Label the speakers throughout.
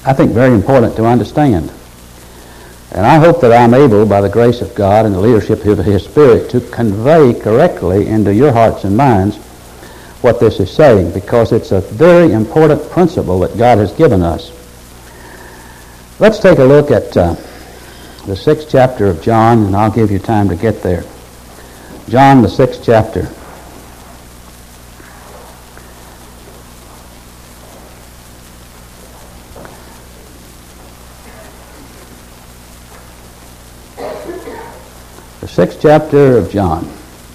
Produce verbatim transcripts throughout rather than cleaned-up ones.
Speaker 1: I think, very important to understand. And I hope that I'm able, by the grace of God and the leadership of His Spirit, to convey correctly into your hearts and minds what this is saying, because it's a very important principle that God has given us. Let's take a look at uh, the sixth chapter of John, and I'll give you time to get there. John, the sixth chapter. The sixth chapter of John.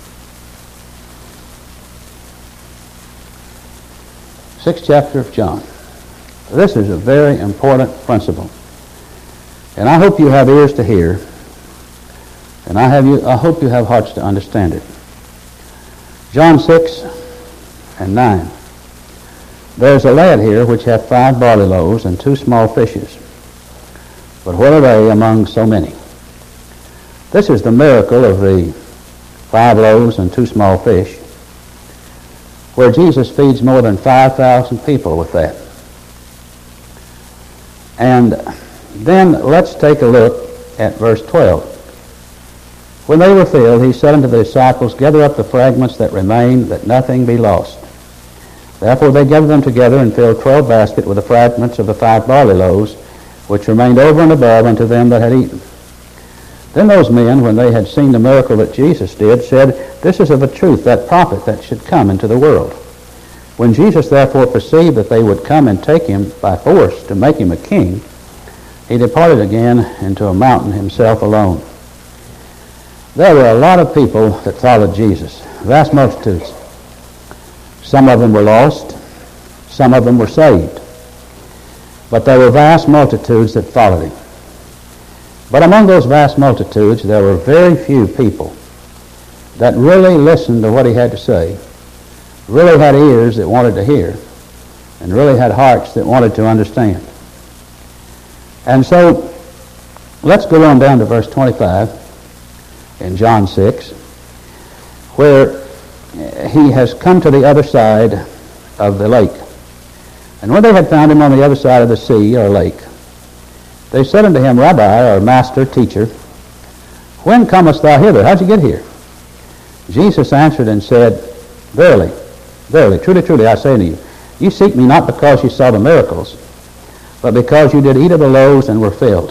Speaker 1: Sixth chapter of John. This is a very important principle. And I hope you have ears to hear, and I have you. I hope you have hearts to understand it. John six and nine. There's a lad here which hath five barley loaves and two small fishes. But what are they among so many? This is the miracle of the five loaves and two small fish, where Jesus feeds more than five thousand people with that. And then let's take a look at verse twelve. When they were filled, he said unto the disciples, Gather up the fragments that remain, that nothing be lost. Therefore they gathered them together and filled twelve baskets with the fragments of the five barley loaves, which remained over and above unto them that had eaten. Then those men, when they had seen the miracle that Jesus did, said, This is of a truth that prophet that should come into the world. When Jesus therefore perceived that they would come and take him by force to make him a king, he departed again into a mountain himself alone. There were a lot of people that followed Jesus, vast multitudes. Some of them were lost, some of them were saved. But there were vast multitudes that followed him. But among those vast multitudes, there were very few people that really listened to what he had to say, really had ears that wanted to hear, and really had hearts that wanted to understand. And so, let's go on down to verse twenty-five in John six, where he has come to the other side of the lake. And when they had found him on the other side of the sea or lake, they said unto him, Rabbi, or Master, Teacher, when comest thou hither? How'd you get here? Jesus answered and said, Verily, verily, truly, truly, I say unto you, you seek me not because you saw the miracles, but because you did eat of the loaves and were filled.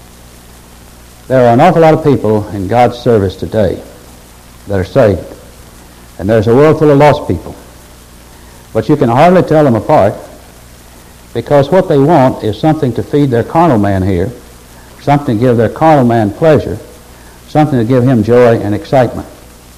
Speaker 1: There are an awful lot of people in God's service today that are saved. And there's a world full of lost people. But you can hardly tell them apart, because what they want is something to feed their carnal man here, something to give their carnal man pleasure, something to give him joy and excitement.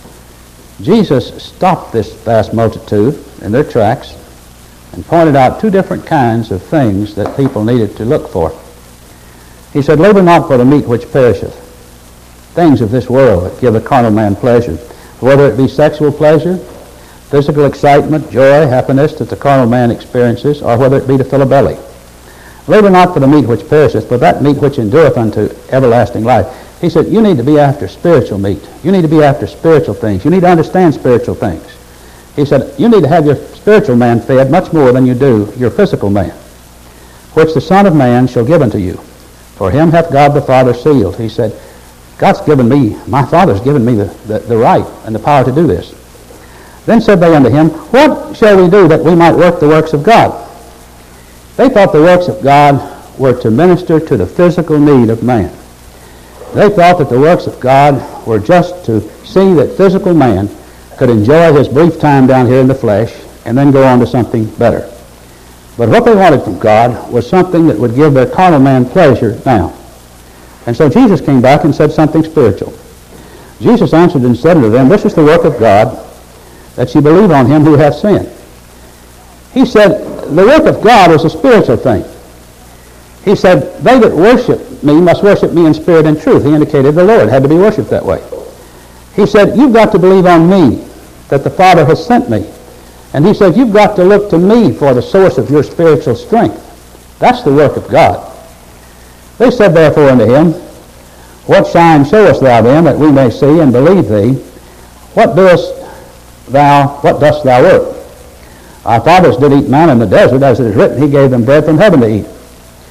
Speaker 1: Jesus stopped this vast multitude in their tracks and pointed out two different kinds of things that people needed to look for. He said, Labor not for the meat which perisheth, things of this world that give the carnal man pleasure, whether it be sexual pleasure, physical excitement, joy, happiness that the carnal man experiences, or whether it be to fill a belly. Labor not for the meat which perisheth, but that meat which endureth unto everlasting life. He said, you need to be after spiritual meat. You need to be after spiritual things. You need to understand spiritual things. He said, you need to have your spiritual man fed much more than you do your physical man, which the Son of Man shall give unto you. For him hath God the Father sealed. He said, God's given me, my Father's given me the, the, the right and the power to do this. Then said they unto him, What shall we do that we might work the works of God? They thought the works of God were to minister to the physical need of man. They thought that the works of God were just to see that physical man could enjoy his brief time down here in the flesh and then go on to something better. But what they wanted from God was something that would give their carnal man pleasure now. And so Jesus came back and said something spiritual. Jesus answered and said unto them, This is the work of God, that ye believe on him who hath sent. He said, the work of God is a spiritual thing. He said, they that worship me must worship me in spirit and truth. He indicated the Lord had to be worshipped that way. He said, you've got to believe on me, that the Father has sent me. And he said, you've got to look to me for the source of your spiritual strength. That's the work of God. They said therefore unto him, What sign showest thou then, that we may see and believe thee? What doest thou, what dost thou work? Our fathers did eat manna in the desert, as it is written, he gave them bread from heaven to eat.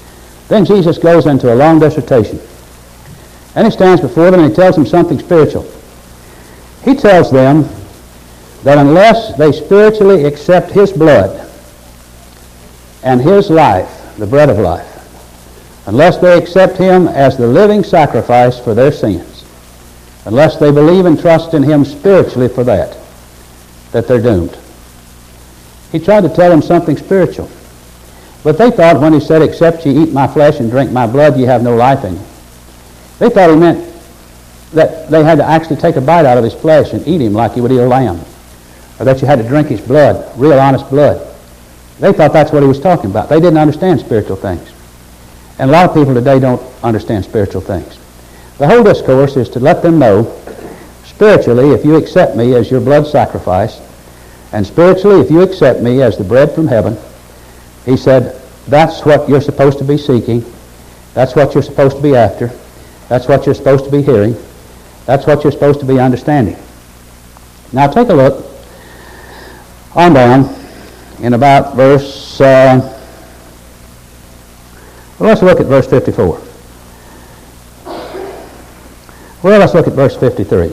Speaker 1: Then Jesus goes into a long dissertation. And he stands before them and he tells them something spiritual. He tells them that unless they spiritually accept his blood and his life, the bread of life, unless they accept him as the living sacrifice for their sins, unless they believe and trust in him spiritually for that, that they're doomed. He tried to tell them something spiritual. But they thought when he said, except ye eat my flesh and drink my blood, ye have no life in you. They thought he meant that they had to actually take a bite out of his flesh and eat him like you would eat a lamb, or that you had to drink his blood, real honest blood. They thought that's what he was talking about. They didn't understand spiritual things. And a lot of people today don't understand spiritual things. The whole discourse is to let them know, spiritually, if you accept me as your blood sacrifice, and spiritually, if you accept me as the bread from heaven, he said, that's what you're supposed to be seeking. That's what you're supposed to be after. That's what you're supposed to be hearing. That's what you're supposed to be understanding. Now take a look on down in about verse, uh, well, let's look at verse fifty-four. Well, let's look at verse fifty-three.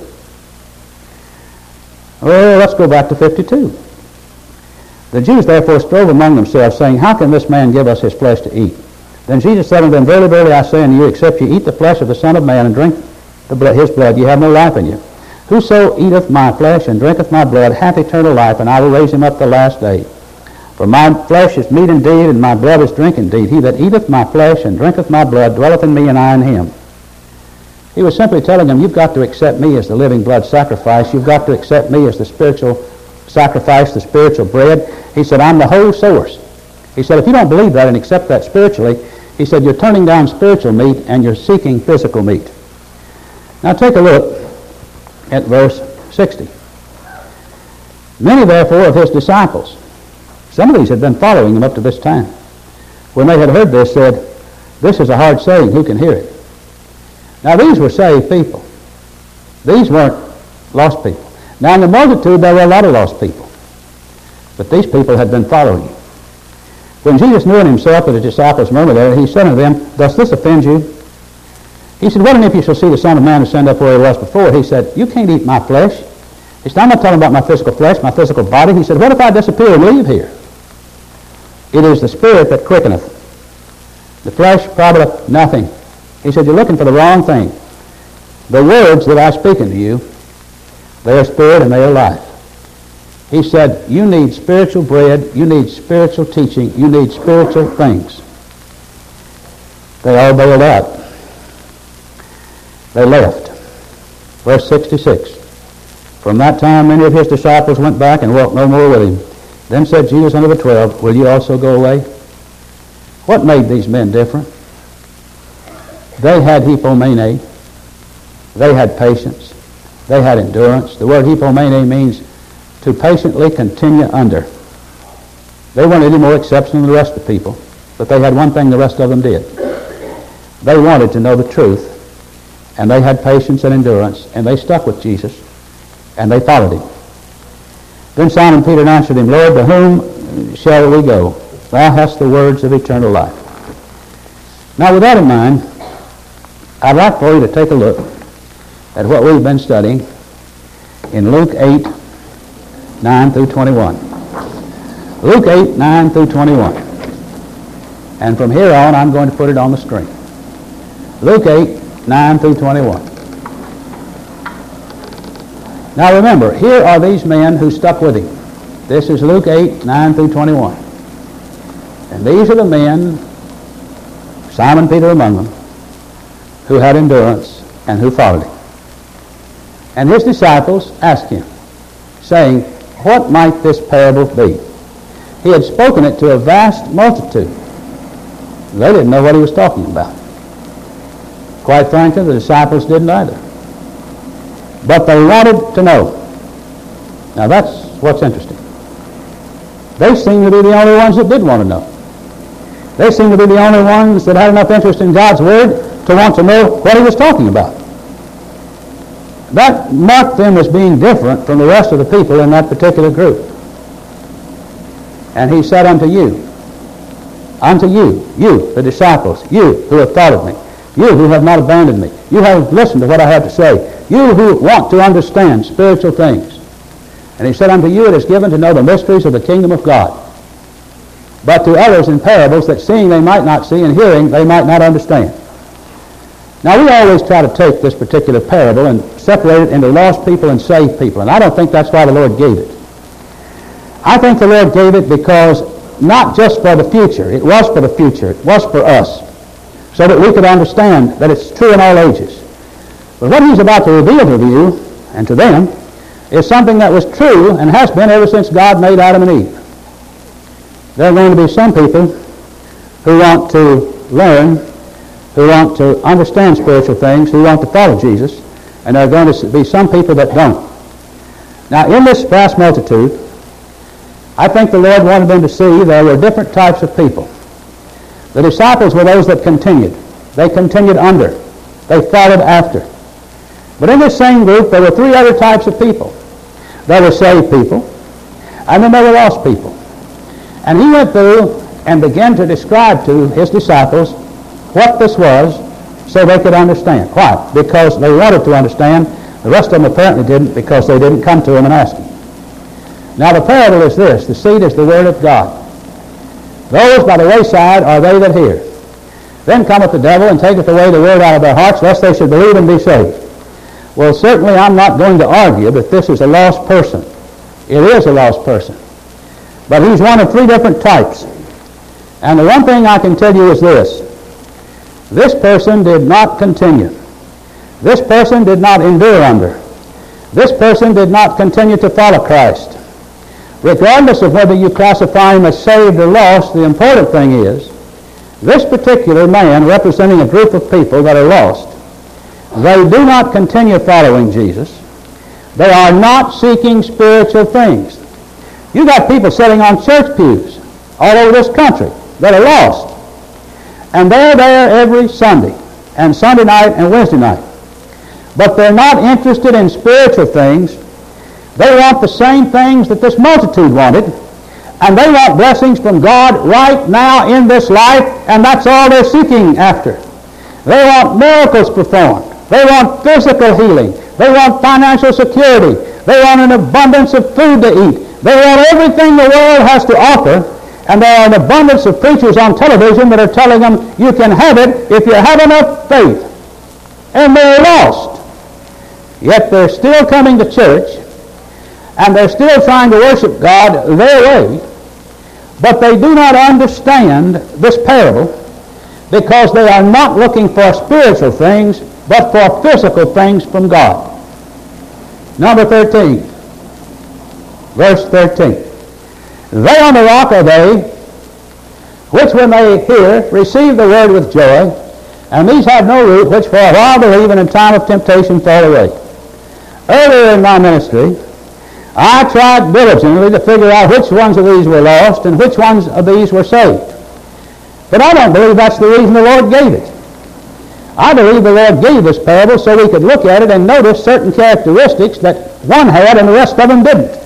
Speaker 1: Well, let's go back to fifty-two. The Jews therefore strove among themselves, saying, how can this man give us his flesh to eat? Then Jesus said unto them, verily, verily, I say unto you, except ye eat the flesh of the Son of Man and drink the blood, his blood, ye have no life in you. Whoso eateth my flesh and drinketh my blood hath eternal life, and I will raise him up the last day. For my flesh is meat indeed, and my blood is drink indeed. He that eateth my flesh and drinketh my blood dwelleth in me, and I in him. He was simply telling them, you've got to accept me as the living blood sacrifice. You've got to accept me as the spiritual sacrifice, the spiritual bread. He said, I'm the whole source. He said, if you don't believe that and accept that spiritually, he said, you're turning down spiritual meat and you're seeking physical meat. Now take a look at verse sixty. Many therefore of his disciples, some of these had been following him up to this time, when they had heard this, said, this is a hard saying, who can hear it? Now these were saved people. These weren't lost people. Now in the multitude there were a lot of lost people. But these people had been following him. When Jesus knew in himself that his disciples murmured there, he said unto them, does this offend you? He said, what and if you shall see the Son of Man ascend up where he was before? He said, you can't eat my flesh. He said, I'm not talking about my physical flesh, my physical body. He said, what if I disappear and leave here? It is the Spirit that quickeneth. The flesh profiteth nothing. He said, you're looking for the wrong thing. The words that I speak unto you, they are spirit and they are life. He said, you need spiritual bread, you need spiritual teaching, you need spiritual things. They all bailed out. They left. Verse sixty-six. From that time many of his disciples went back and walked no more with him. Then said Jesus unto the twelve, will you also go away? What made these men different? They had hypomene. They had patience. They had endurance. The word hypomene means to patiently continue under. They weren't any more exceptional than the rest of the people, but they had one thing the rest of them did. They wanted to know the truth, and they had patience and endurance, and they stuck with Jesus, and they followed him. Then Simon Peter answered him, Lord, to whom shall we go? Thou hast the words of eternal life. Now with that in mind, I'd like for you to take a look at what we've been studying in Luke eight, nine through twenty-one. Luke eight, nine through twenty-one. And from here on, I'm going to put it on the screen. Luke eight, nine through twenty-one. Now remember, here are these men who stuck with him. This is Luke eight, nine through twenty-one. And these are the men, Simon Peter among them, who had endurance and who followed him. And his disciples asked him, saying, what might this parable be? He had spoken it to a vast multitude. They didn't know what he was talking about. Quite frankly, the disciples didn't either. But they wanted to know. Now that's what's interesting. They seem to be the only ones that did want to know. They seem to be the only ones that had enough interest in God's Word to want to know what he was talking about. That marked them as being different from the rest of the people in that particular group. And he said unto you, unto you, you, the disciples, you who have followed me, you who have not abandoned me, you have listened to what I have to say, you who want to understand spiritual things. And he said, unto you it is given to know the mysteries of the kingdom of God, but to others in parables, that seeing they might not see, and hearing they might not understand. Now, we always try to take this particular parable and separate it into lost people and saved people, and I don't think that's why the Lord gave it. I think the Lord gave it because not just for the future, it was for the future, it was for us, so that we could understand that it's true in all ages. But what he's about to reveal to you and to them is something that was true and has been ever since God made Adam and Eve. There are going to be some people who want to learn, who want to understand spiritual things, who want to follow Jesus, and there are going to be some people that don't. Now, in this vast multitude, I think the Lord wanted them to see there were different types of people. The disciples were those that continued. They continued under. They followed after. But in this same group, there were three other types of people. There were saved people, and then there were lost people. And he went through and began to describe to his disciples what this was so they could understand. Why? Because they wanted to understand. The rest of them apparently didn't, because they didn't come to him and ask him. Now the parable is this. The seed is the word of God. Those by the wayside are they that hear. Then cometh the devil and taketh away the word out of their hearts, lest they should believe and be saved. Well, certainly I'm not going to argue that this is a lost person. It is a lost person. But he's one of three different types. And the one thing I can tell you is this. This person did not continue. This person did not endure under. This person did not continue to follow Christ. Regardless of whether you classify him as saved or lost, the important thing is, this particular man representing a group of people that are lost, they do not continue following Jesus. They are not seeking spiritual things. You've got people sitting on church pews all over this country that are lost. And they're there every Sunday, and Sunday night and Wednesday night. But they're not interested in spiritual things. They want the same things that this multitude wanted, and they want blessings from God right now in this life, and that's all they're seeking after. They want miracles performed. They want physical healing. They want financial security. They want an abundance of food to eat. They want everything the world has to offer, and there are an abundance of preachers on television that are telling them you can have it if you have enough faith. And they're lost. Yet they're still coming to church, and they're still trying to worship God their way, but they do not understand this parable because they are not looking for spiritual things, but for physical things from God. Number thirteen, verse thirteen. They on the rock are they, which when they hear, receive the word with joy, and these have no root, which for a while believe, and in time of temptation fall away. Earlier in my ministry, I tried diligently to figure out which ones of these were lost and which ones of these were saved. But I don't believe that's the reason the Lord gave it. I believe the Lord gave this parable so we could look at it and notice certain characteristics that one had and the rest of them didn't.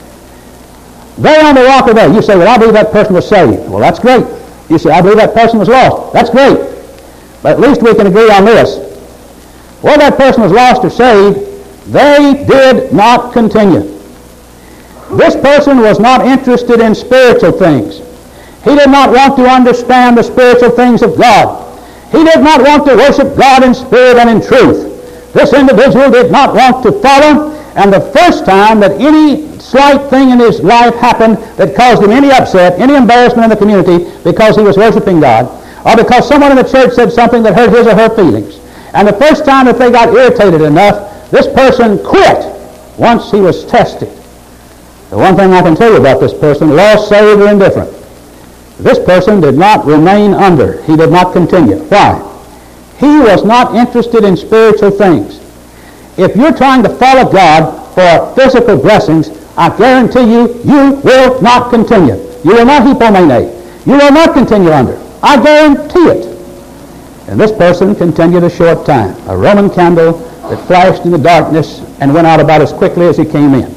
Speaker 1: They on the rock are there. You say, well, I believe that person was saved. Well, that's great. You say, I believe that person was lost. That's great. But at least we can agree on this. Whether that person was lost or saved, they did not continue. This person was not interested in spiritual things. He did not want to understand the spiritual things of God. He did not want to worship God in spirit and in truth. This individual did not want to follow, and the first time that any slight thing in his life happened that caused him any upset, any embarrassment in the community because he was worshiping God, or because someone in the church said something that hurt his or her feelings, and the first time that they got irritated enough, this person quit once he was tested. The one thing I can tell you about this person, lost, saved, or indifferent, this person did not remain under. He did not continue. Why? He was not interested in spiritual things. If you're trying to follow God for physical blessings, I guarantee you, you will not continue. You will not hypomene. You will not continue under. I guarantee it. And this person continued a short time, a Roman candle that flashed in the darkness and went out about as quickly as he came in.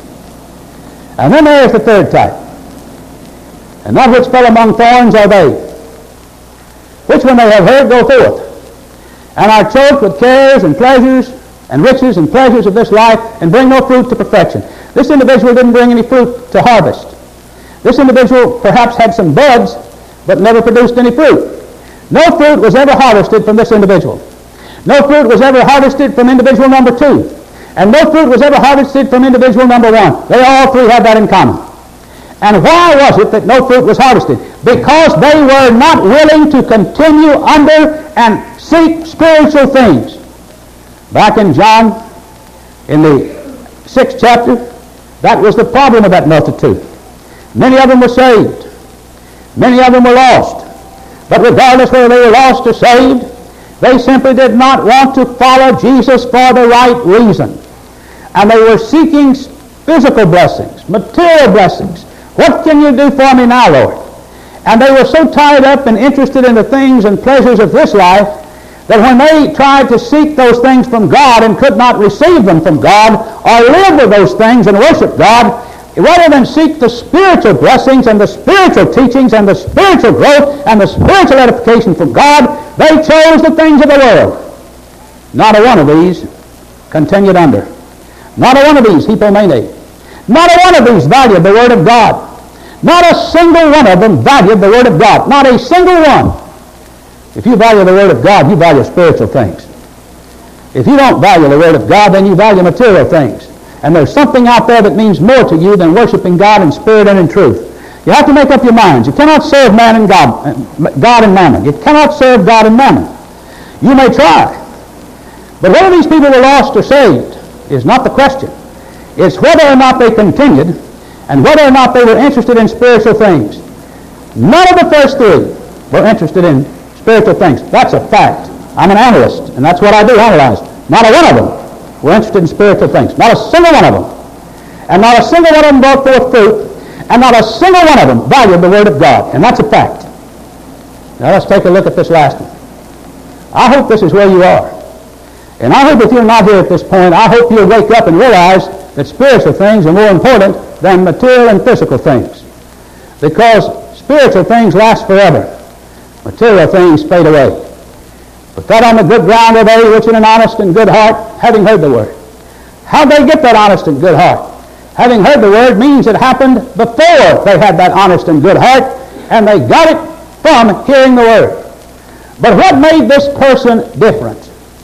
Speaker 1: And then there is the third type. And that which fell among thorns are they. which when they have heard go forth, and are choked with cares and pleasures and riches and pleasures of this life, and bring no fruit to perfection. This individual didn't bring any fruit to harvest. This individual perhaps had some buds, but never produced any fruit. No fruit was ever harvested from this individual. No fruit was ever harvested from individual number two. And no fruit was ever harvested from individual number one. They all three had that in common. And why was it that no fruit was harvested? Because they were not willing to continue under and seek spiritual things. Back in John, in the sixth chapter, that was the problem of that multitude. Many of them were saved. Many of them were lost. But regardless whether they were lost or saved, they simply did not want to follow Jesus for the right reason. And they were seeking physical blessings, material blessings. What can you do for me now, Lord? And they were so tied up and interested in the things and pleasures of this life that when they tried to seek those things from God and could not receive them from God or live with those things and worship God, rather than seek the spiritual blessings and the spiritual teachings and the spiritual growth and the spiritual edification from God, they chose the things of the world. Not a one of these continued under. Not a one of these hypomene. Not a one of these valued the Word of God. Not a single one of them valued the Word of God. Not a single one. If you value the Word of God, you value spiritual things. If you don't value the Word of God, then you value material things. And there's something out there that means more to you than worshiping God in spirit and in truth. You have to make up your minds. You cannot serve man and God, God and mammon. You cannot serve God and mammon. You may try. But whether these people were lost or saved is not the question. It's whether or not they continued and whether or not they were interested in spiritual things. None of the first three were interested in spiritual things. That's a fact. I'm an analyst, and that's what I do, analyze. Not a one of them were interested in spiritual things. Not a single one of them. And not a single one of them brought forth fruit, and not a single one of them valued the Word of God. And that's a fact. Now let's take a look at this last one. I hope this is where you are. And I hope if you're not here at this point, I hope you'll wake up and realize that spiritual things are more important than material and physical things. Because spiritual things last forever. Material things fade away. Put that on the good ground of they which in an honest and good heart, having heard the Word. How'd they get that honest and good heart? Having heard the Word means it happened before they had that honest and good heart, and they got it from hearing the Word. But what made this person different?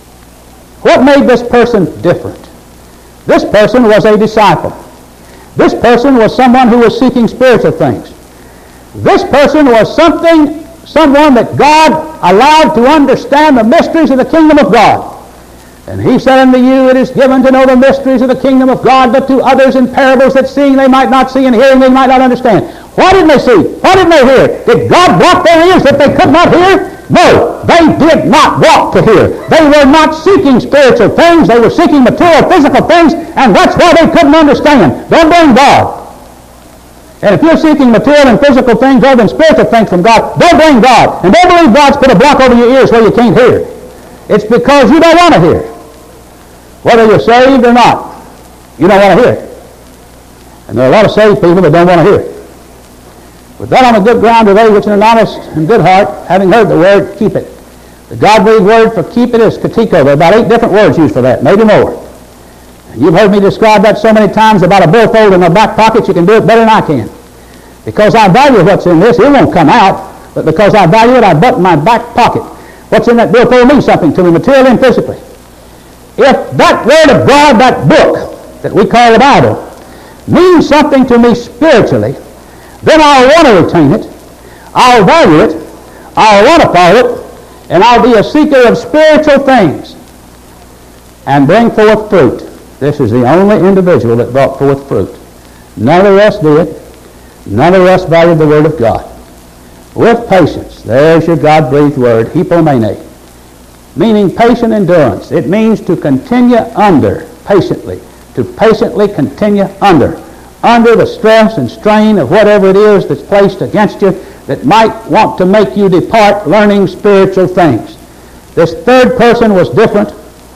Speaker 1: What made this person different? This person was a disciple. This person was someone who was seeking spiritual things. This person was something, someone that God allowed to understand the mysteries of the kingdom of God. And he said unto you, it is given to know the mysteries of the kingdom of God, but to others in parables, that seeing they might not see, and hearing they might not understand. Why didn't they see? Why didn't they hear? Did God block their ears that they could not hear? No, they did not walk to hear. They were not seeking spiritual things. They were seeking material, physical things, and that's why they couldn't understand. Don't blame God. And if you're seeking material and physical things rather than spiritual things from God, don't blame God. And don't believe God's put a block over your ears where you can't hear. It's because you don't want to hear. Whether you're saved or not, you don't want to hear. And there are a lot of saved people that don't want to hear. With that on the good ground of they which in an honest and good heart, having heard the Word, keep it. The God-breathed word for keep it is katiko. There are about eight different words used for that, maybe more. And you've heard me describe that so many times about a billfold in my back pocket, you can do it better than I can. Because I value what's in this, it won't come out, but because I value it, I button my back pocket. What's in that billfold means something to me, materially and physically. If that Word of God, that book that we call the Bible, means something to me spiritually, then I'll want to retain it, I'll value it, I'll want to follow it, and I'll be a seeker of spiritual things and bring forth fruit. This is the only individual that brought forth fruit. None of the rest did. None of the rest valued the Word of God. With patience, there's your God-breathed word, hypomene, meaning patient endurance. It means to continue under, patiently, to patiently continue under. under the stress and strain of whatever it is that's placed against you that might want to make you depart learning spiritual things. This third person was different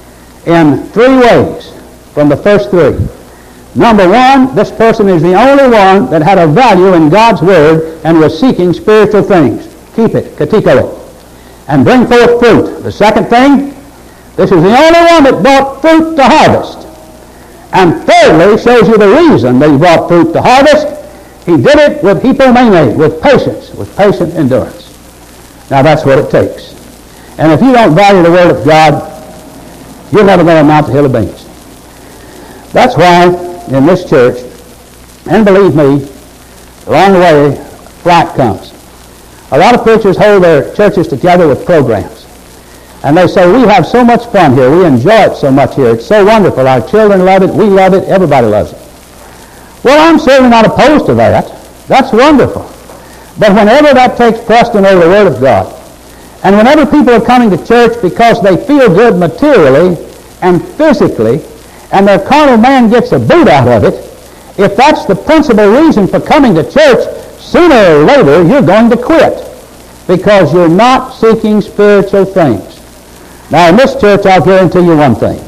Speaker 1: in three ways from the first three. Number one, this person is the only one that had a value in God's Word and was seeking spiritual things. Keep it, katiko it. and bring forth fruit. The second thing, this is the only one that brought fruit to harvest. And thirdly, shows you the reason that he brought fruit to harvest. He did it with hypomene, with patience, with patient endurance. Now that's what it takes. And if you don't value the Word of God, you're never going to amount to hill of beans. That's why in this church, and believe me, along the way, flack comes. A lot of preachers hold their churches together with programs. And they say, we have so much fun here. We enjoy it so much here. It's so wonderful. Our children love it. We love it. Everybody loves it. Well, I'm certainly not opposed to that. That's wonderful. But whenever that takes precedent over the Word of God, and whenever people are coming to church because they feel good materially and physically, and their carnal man gets a boot out of it, if that's the principal reason for coming to church, sooner or later you're going to quit because you're not seeking spiritual things. Now in this church, I'll guarantee you one thing.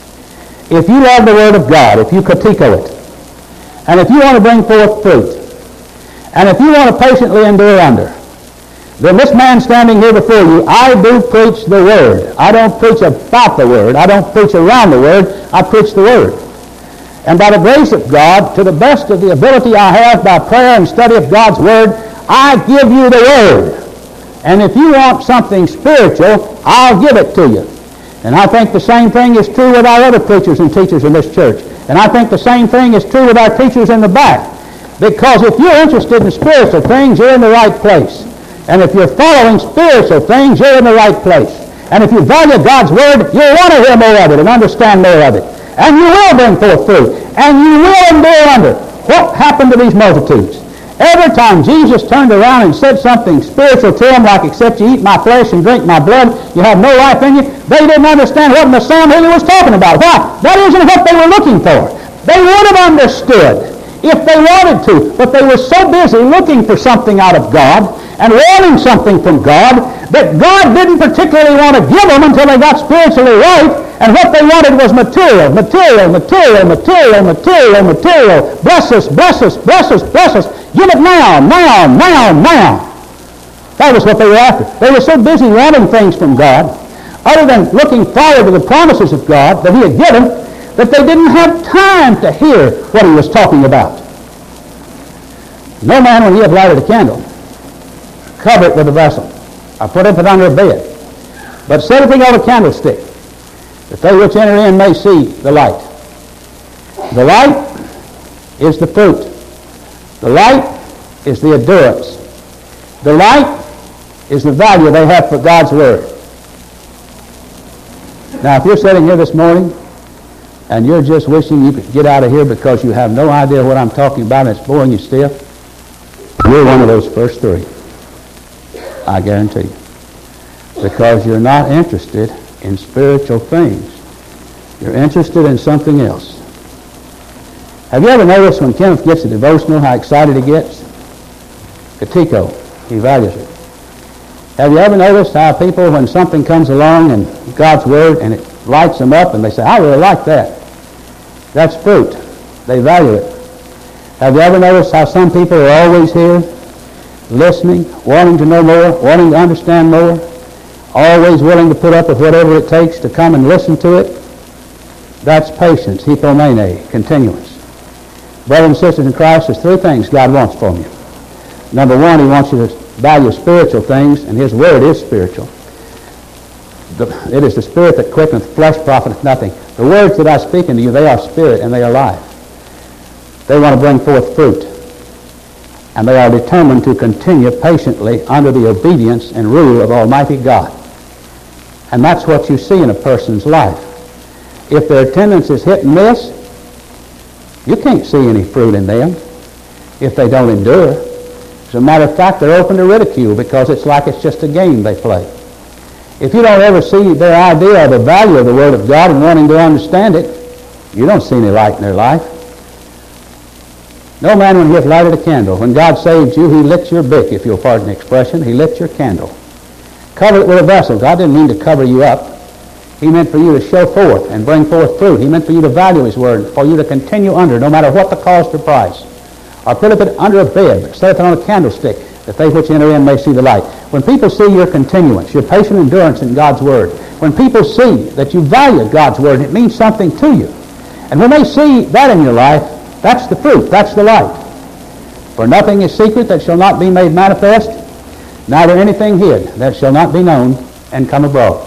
Speaker 1: If you love the Word of God, if you critico it, and if you want to bring forth fruit, and if you want to patiently endure under, then this man standing here before you, I do preach the Word. I don't preach about the Word. I don't preach around the Word. I preach the Word. And by the grace of God, to the best of the ability I have by prayer and study of God's Word, I give you the Word. And if you want something spiritual, I'll give it to you. And I think the same thing is true with our other preachers and teachers in this church. And I think the same thing is true with our teachers in the back. Because if you're interested in spiritual things, you're in the right place. And if you're following spiritual things, you're in the right place. And if you value God's Word, you'll want to hear more of it and understand more of it. And you will bring forth fruit. And you will endure under. What happened to these multitudes? Every time Jesus turned around and said something spiritual to them, like, except you eat my flesh and drink my blood, you have no life in you, they didn't understand what in the psalm he was talking about. Why? That isn't what they were looking for. They would have understood if they wanted to, but they were so busy looking for something out of God and wanting something from God that God didn't particularly want to give them until they got spiritually right. And what they wanted was material, material, material, material, material, material. Bless us, bless us, bless us, bless us. Give it now, now, now, now. That was what they were after. They were so busy wanting things from God, other than looking forward to the promises of God that He had given, that they didn't have time to hear what He was talking about. No man, when he hath lighted a candle, cover it with a vessel, or put it under a bed, but set it on a candlestick, that they which enter in may see the light. The light is the fruit. The light is the endurance. The light is the value they have for God's Word. Now, if you're sitting here this morning and you're just wishing you could get out of here because you have no idea what I'm talking about and it's boring you stiff, you're one of those first three. I guarantee you. Because you're not interested in spiritual things. You're interested in something else. Have you ever noticed when Kenneth gets a devotional how excited he gets? Catechio, he values it. Have you ever noticed how people, when something comes along in God's Word and it lights them up and they say, I really like that. That's fruit. They value it. Have you ever noticed how some people are always here, listening, wanting to know more, wanting to understand more, always willing to put up with whatever it takes to come and listen to it? That's patience, hypomene, continuance. Brothers and sisters in Christ, there's three things God wants from you. Number one, He wants you to value spiritual things, and His Word is spiritual. The, it is the Spirit that quickeneth, flesh profiteth nothing. The words that I speak unto you, they are spirit and they are life. They want to bring forth fruit. And they are determined to continue patiently under the obedience and rule of Almighty God. And that's what you see in a person's life. If their attendance is hit and miss, you can't see any fruit in them if they don't endure. As a matter of fact, they're open to ridicule because it's like it's just a game they play. If you don't ever see their idea of the value of the Word of God and wanting to understand it, you don't see any light in their life. No man, when he hath lighted a candle, when God saved you, He lit your bick, if you'll pardon the expression. He lit your candle. Cover it with a vessel. God didn't mean to cover you up. He meant for you to show forth and bring forth fruit. He meant for you to value His Word, for you to continue under, no matter what the cost or price. Or put it under a bed, set it on a candlestick. that they which enter in may see the light. When people see your continuance, your patient endurance in God's Word, when people see that you value God's Word, it means something to you. And when they see that in your life, that's the fruit, that's the light. For nothing is secret that shall not be made manifest, neither anything hid that shall not be known and come abroad.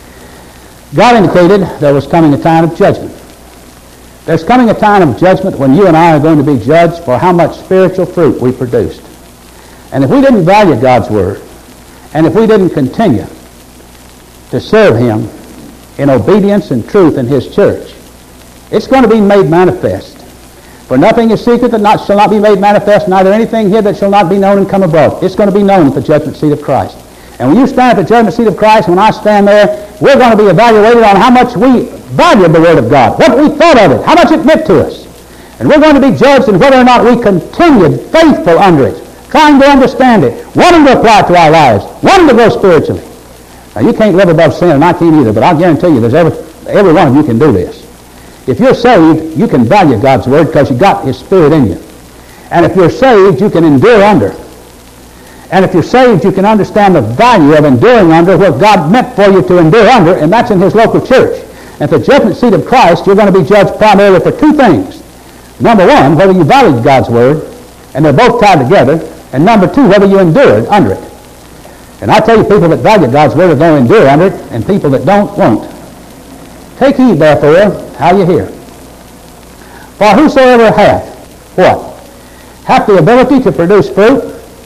Speaker 1: God indicated there was coming a time of judgment. There's coming a time of judgment when you and I are going to be judged for how much spiritual fruit we produced. And if we didn't value God's Word, and if we didn't continue to serve Him in obedience and truth in His church, it's going to be made manifest. For nothing is secret that not, shall not be made manifest, neither anything hid that shall not be known and come abroad. It's going to be known at the judgment seat of Christ. And when you stand at the judgment seat of Christ, when I stand there, we're going to be evaluated on how much we valued the Word of God, what we thought of it, how much it meant to us. And we're going to be judged in whether or not we continued faithful under it, trying to understand it, wanting to apply it to our lives, wanting to grow spiritually. Now, you can't live above sin, and I can't either, but I'll guarantee you there's every, every one of you can do this. If you're saved, you can value God's Word because you got His Spirit in you. And if you're saved, you can endure under. And if you're saved, you can understand the value of enduring under what God meant for you to endure under, and that's in His local church. At the judgment seat of Christ, you're going to be judged primarily for two things. Number one, whether you valued God's Word, and they're both tied together. And number two, whether you endured under it. And I tell you, people that value God's Word are going to endure under it, and people that don't, won't. Take heed, therefore, how you hear. For whosoever hath, what? Hath the ability to produce fruit,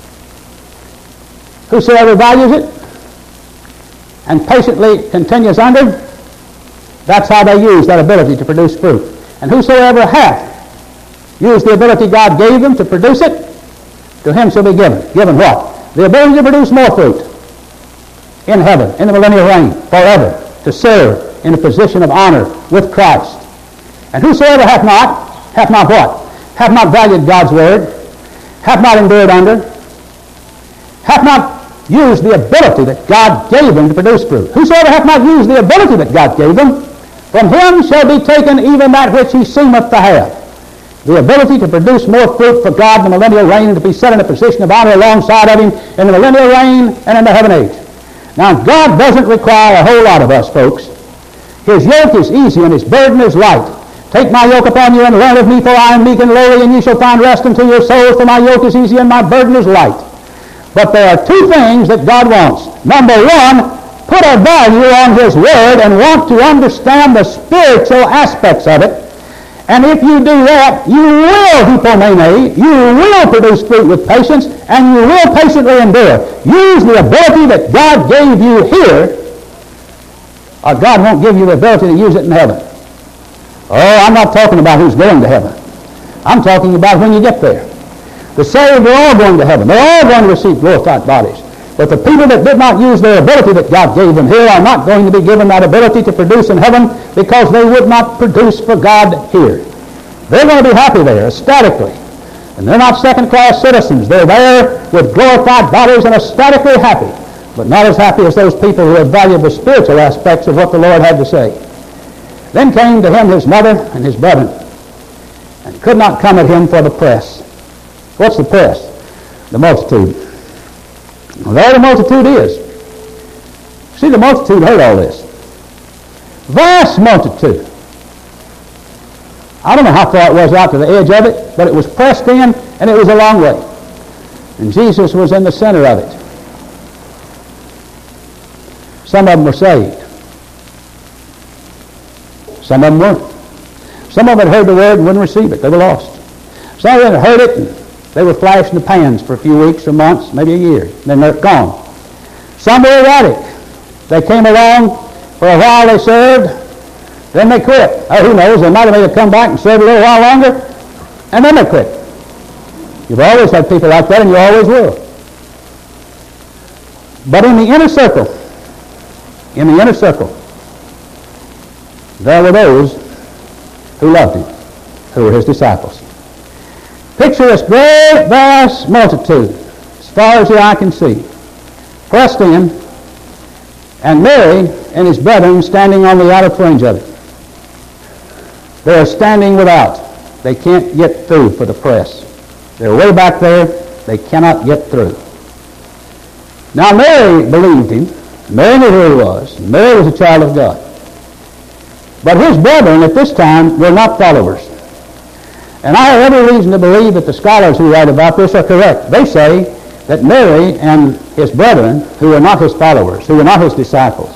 Speaker 1: whosoever values it, and patiently continues under, that's how they use that ability to produce fruit. And whosoever hath used the ability God gave them to produce it, to him shall be given. Given what? The ability to produce more fruit in heaven, in the millennial reign, forever, to serve in a position of honor with Christ. And whosoever hath not, hath not what? Hath not valued God's Word, hath not endured under, hath not used the ability that God gave them to produce fruit. Whosoever hath not used the ability that God gave them, from him shall be taken even that which he seemeth to have. The ability to produce more fruit for God in the millennial reign and to be set in a position of honor alongside of Him in the millennial reign and in the heaven age. Now, God doesn't require a whole lot of us, folks. His yoke is easy and His burden is light. Take my yoke upon you and learn of me, for I am meek and lowly, and ye shall find rest unto your souls, for my yoke is easy and my burden is light. But there are two things that God wants. Number one, put a value on His Word and want to understand the spiritual aspects of it. And if you do that, you will hypomene, you will produce fruit with patience, and you will patiently endure. Use the ability that God gave you here, or God won't give you the ability to use it in heaven. Oh, I'm not talking about who's going to heaven. I'm talking about when you get there. The saved are all going to heaven. They're all going to receive glorified bodies. But the people that did not use their ability that God gave them here are not going to be given that ability to produce in heaven because they would not produce for God here. They're going to be happy there, ecstatically. And they're not second-class citizens. They're there with glorified bodies and ecstatically happy, but not as happy as those people who have valued the spiritual aspects of what the Lord had to say. Then came to him his mother and his brethren, and could not come at him for the press. What's the press? The multitude. Well, there the multitude is. See, the multitude heard all this. Vast multitude. I don't know how far it was out to the edge of it, but it was pressed in, and it was a long way. And Jesus was in the center of it. Some of them were saved. Some of them weren't. Some of them had heard the word and wouldn't receive it. They were lost. Some of them had heard it, and they were flashing the pans for a few weeks or months, maybe a year. Then they're gone. Some were erratic. They came along for a while, they served, then they quit. Oh, who knows? They might have made a comeback and served a little while longer, and then they quit. You've always had people like that, and you always will. But in the inner circle, in the inner circle, there were those who loved Him, who were His disciples. Picture this great, vast multitude, as far as the eye can see, pressed in, and Mary and His brethren standing on the outer fringe of it. They are standing without. They can't get through for the press. They're way back there. They cannot get through. Now Mary believed him. Mary knew who he was. Mary was a child of God. But his brethren at this time were not followers. And I have every reason to believe that the scholars who write about this are correct. They say that Mary and his brethren, who were not his followers, who were not his disciples,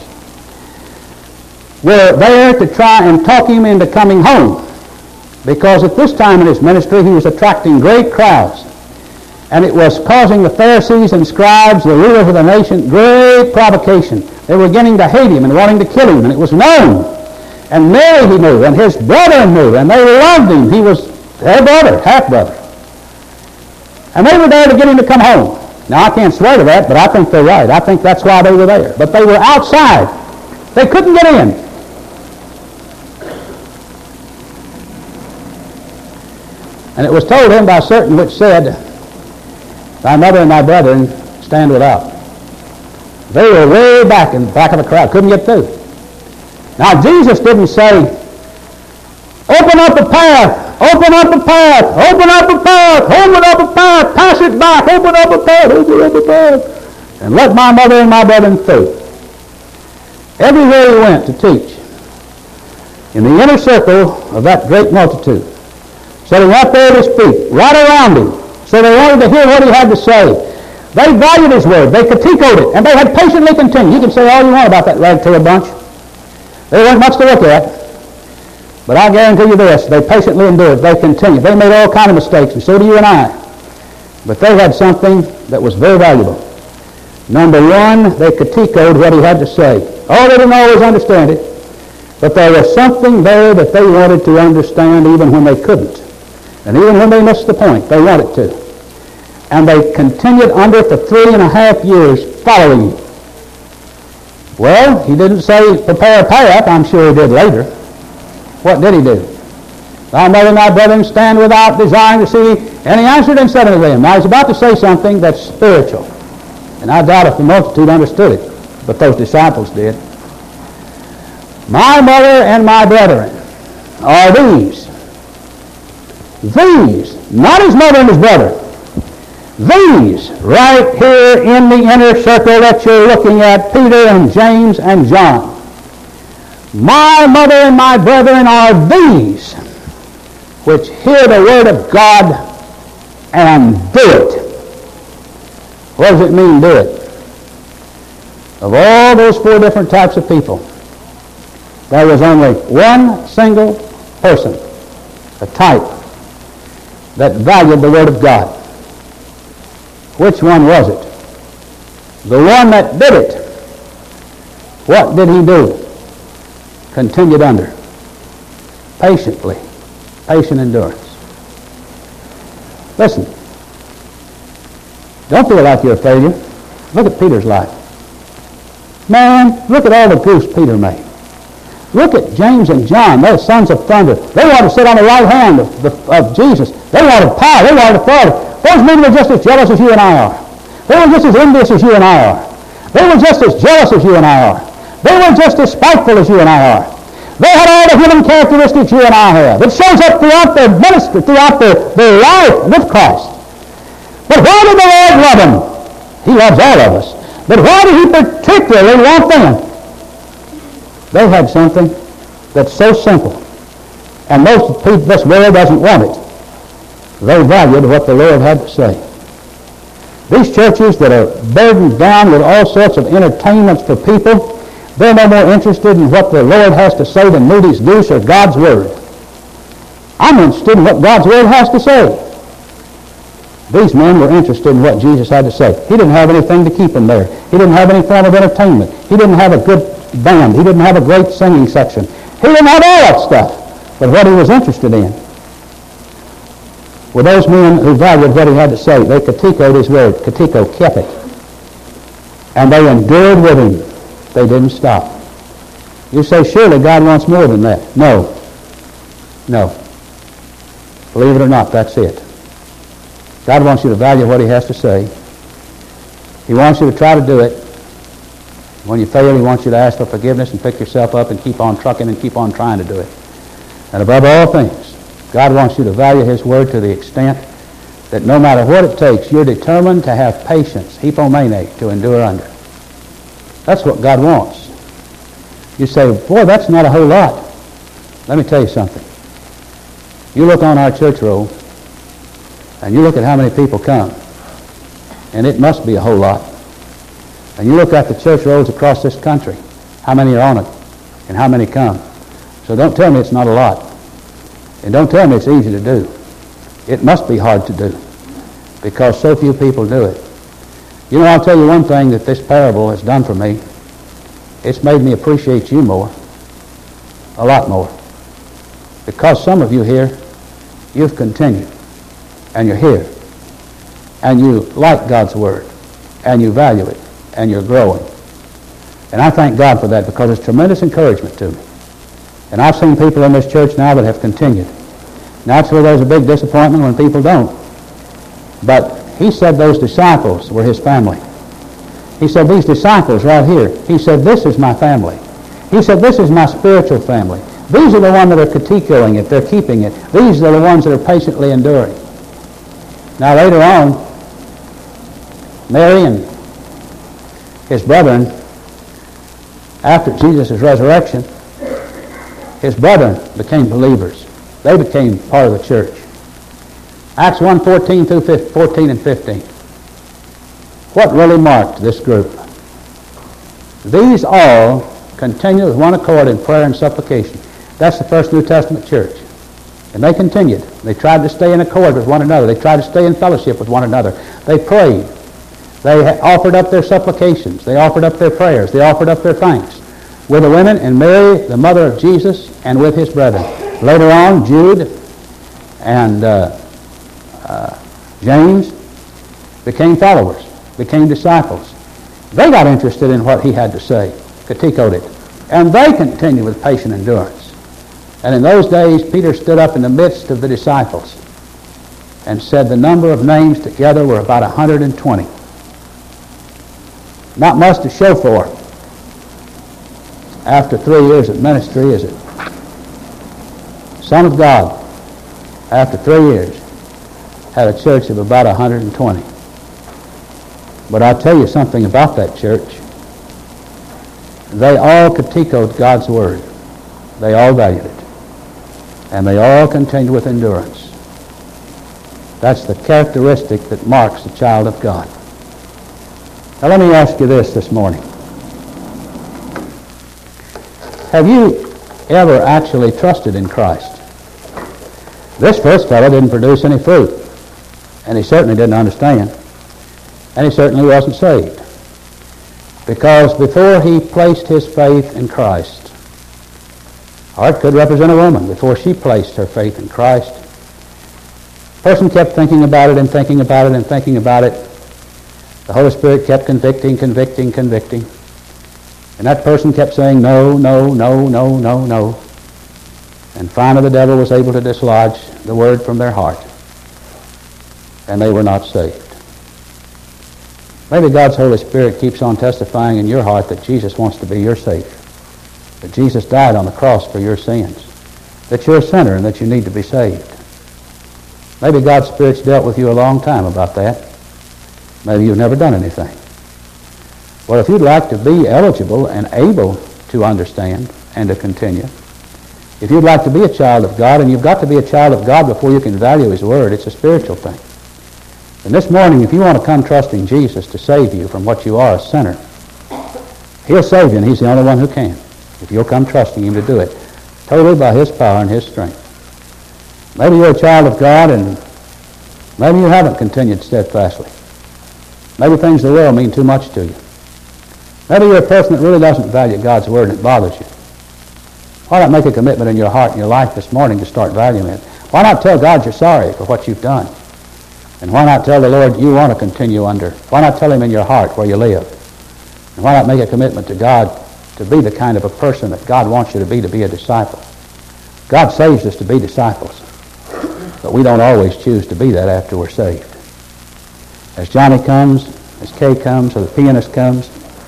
Speaker 1: were there to try and talk him into coming home. Because at this time in his ministry he was attracting great crowds. And it was causing the Pharisees and scribes, the rulers of the nation, great provocation. They were beginning to hate him and wanting to kill him, and it was known. And Mary he knew, and his brethren knew, and they loved him. He was their brother, half-brother. And they were there to get him to come home. Now, I can't swear to that, but I think they're right. I think that's why they were there. But they were outside. They couldn't get in. And it was told him by certain which said, thy mother and thy brethren stand without. They were way back in the back of the crowd, couldn't get through. Now Jesus didn't say, open up a path, open up a path, open up a path, open up a path, pass it back, open up a path, open up a path, and let my mother and my brethren through. Everywhere he went to teach, in the inner circle of that great multitude, sitting up there at his feet, right around him, so they wanted to hear what he had to say. They valued his word. They critiqued it, and they had patiently continued. You can say all you want about that ragtail bunch. There wasn't much to look at. But I guarantee you this, they patiently endured. They continued. They made all kinds of mistakes, and so do you and I. But they had something that was very valuable. Number one, they critiqued what he had to say. Oh, they didn't always understand it, but there was something there that they wanted to understand even when they couldn't. And even when they missed the point, they wanted to. And they continued under for three and a half years following him. Well, he didn't say prepare a path. I'm sure he did later. What did he do? Thy mother and thy brethren stand without, desiring to see. And he answered and said unto them. Now he's about to say something that's spiritual. And I doubt if the multitude understood it, but those disciples did. My mother and my brethren are these. These, not his mother and his brother. These, right here in the inner circle that you're looking at, Peter and James and John. My mother and my brethren are these, which hear the word of God and do it. What does it mean, do it? Of all those four different types of people, there was only one single person, a type, that valued the word of God. Which one was it? The one that did it. What did he do? Continued under. Patiently. Patient endurance. Listen. Don't feel like you're a failure. Look at Peter's life. Man, look at all the goose Peter made. Look at James and John, those sons of thunder. They wanted to sit on the right hand of, the, of Jesus. They wanted power. They wanted authority. Those men were just as jealous as you and I are. They were just as envious as you and I are. They were just as jealous as you and I are. They were just as spiteful as you and I are. They had all the human characteristics you and I have. It shows up throughout their ministry, throughout their, their life with Christ. But why did the Lord love them? He loves all of us. But why did he particularly want them? They had something that's so simple. And most people, this world doesn't want it. They valued what the Lord had to say. These churches that are burdened down with all sorts of entertainments for people, they're no more interested in what the Lord has to say than Moody's Goose or God's Word. I'm interested in what God's Word has to say. These men were interested in what Jesus had to say. He didn't have anything to keep them there. He didn't have any form of entertainment. He didn't have a good band. He didn't have a great singing section. He didn't have all that stuff. But what he was interested in were those men who valued what he had to say. They critiqued his word. Kratiko, kept it. And they endured with him. They didn't stop. You say, surely God wants more than that. No. No. Believe it or not, that's it. God wants you to value what he has to say. He wants you to try to do it. When you fail, he wants you to ask for forgiveness and pick yourself up and keep on trucking and keep on trying to do it. And above all things, God wants you to value his word to the extent that no matter what it takes, you're determined to have patience, hypomene, to endure under. That's what God wants. You say, boy, that's not a whole lot. Let me tell you something. You look on our church roll, and you look at how many people come, and it must be a whole lot. And you look at the church rolls across this country, how many are on it, and how many come. So don't tell me it's not a lot. And don't tell me it's easy to do. It must be hard to do, because so few people do it. You know, I'll tell you one thing that this parable has done for me. It's made me appreciate you more, a lot more. Because some of you here, you've continued, and you're here, and you like God's Word, and you value it, and you're growing. And I thank God for that, because it's tremendous encouragement to me. And I've seen people in this church now that have continued. Naturally, there's a big disappointment when people don't. But he said those disciples were his family. He said, these disciples right here, he said, this is my family. He said, this is my spiritual family. These are the ones that are critiquing it, they're keeping it. These are the ones that are patiently enduring. Now later on, Mary and his brethren, after Jesus' resurrection, his brethren became believers. They became part of the church. Acts one, fourteen through fourteen and fifteen. What really marked this group? These all continued with one accord in prayer and supplication. That's the first New Testament church. And they continued. They tried to stay in accord with one another. They tried to stay in fellowship with one another. They prayed. They offered up their supplications. They offered up their prayers. They offered up their thanks with the women and Mary, the mother of Jesus, and with his brethren. Later on, Jude and uh, uh, James became followers, became disciples. They got interested in what he had to say, critiqued it, and they continued with patient endurance. And in those days, Peter stood up in the midst of the disciples and said the number of names together were about one hundred twenty. Not much to show for after three years of ministry, is it? Son of God, after three years, had a church of about one hundred twenty. But I'll tell you something about that church. They all critiqued God's Word. They all valued it. And they all continued with endurance. That's the characteristic that marks the child of God. Now let me ask you this this morning. Have you ever actually trusted in Christ? This first fellow didn't produce any fruit, and he certainly didn't understand, and he certainly wasn't saved. Because before he placed his faith in Christ, or it could represent a woman, before she placed her faith in Christ, the person kept thinking about it and thinking about it and thinking about it. The Holy Spirit kept convicting, convicting, convicting. And that person kept saying, no, no, no, no, no, no. And finally the devil was able to dislodge the word from their heart. And they were not saved. Maybe God's Holy Spirit keeps on testifying in your heart that Jesus wants to be your Savior. That Jesus died on the cross for your sins. That you're a sinner and that you need to be saved. Maybe God's Spirit's dealt with you a long time about that. Maybe you've never done anything. Well, if you'd like to be eligible and able to understand and to continue, if you'd like to be a child of God, and you've got to be a child of God before you can value His Word, it's a spiritual thing. And this morning, if you want to come trusting Jesus to save you from what you are, a sinner, He'll save you, and He's the only one who can. If you'll come trusting Him to do it, totally by His power and His strength. Maybe you're a child of God, and maybe you haven't continued steadfastly. Maybe things of the world mean too much to you. Maybe you're a person that really doesn't value God's Word and it bothers you. Why not make a commitment in your heart and your life this morning to start valuing it? Why not tell God you're sorry for what you've done? And why not tell the Lord you want to continue under? Why not tell Him in your heart where you live? And why not make a commitment to God to be the kind of a person that God wants you to be, to be a disciple? God saves us to be disciples, but we don't always choose to be that after we're saved. As Johnny comes, as Kay comes, or the pianist comes,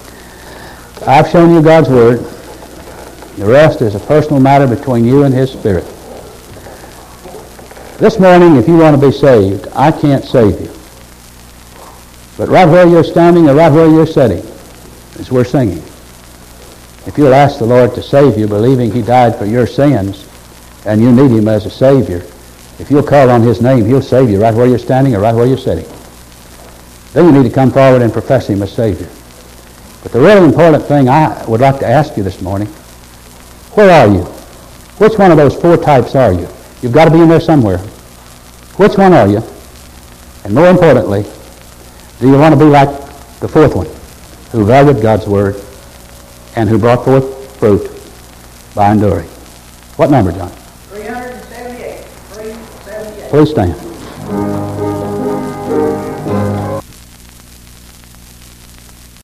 Speaker 1: I've shown you God's Word. The rest is a personal matter between you and His Spirit. This morning, if you want to be saved, I can't save you. But right where you're standing or right where you're sitting, as we're singing, if you'll ask the Lord to save you, believing He died for your sins, and you need Him as a Savior, if you'll call on His name, He'll save you right where you're standing or right where you're sitting. Then you need to come forward and profess Him as Savior. But the really important thing I would like to ask you this morning, where are you? Which one of those four types are you? You've got to be in there somewhere. Which one are you? And more importantly, do you want to be like the fourth one, who valued God's Word and who brought forth fruit by enduring? What number, John?
Speaker 2: three seventy-eight. three seventy-eight.
Speaker 1: Please stand.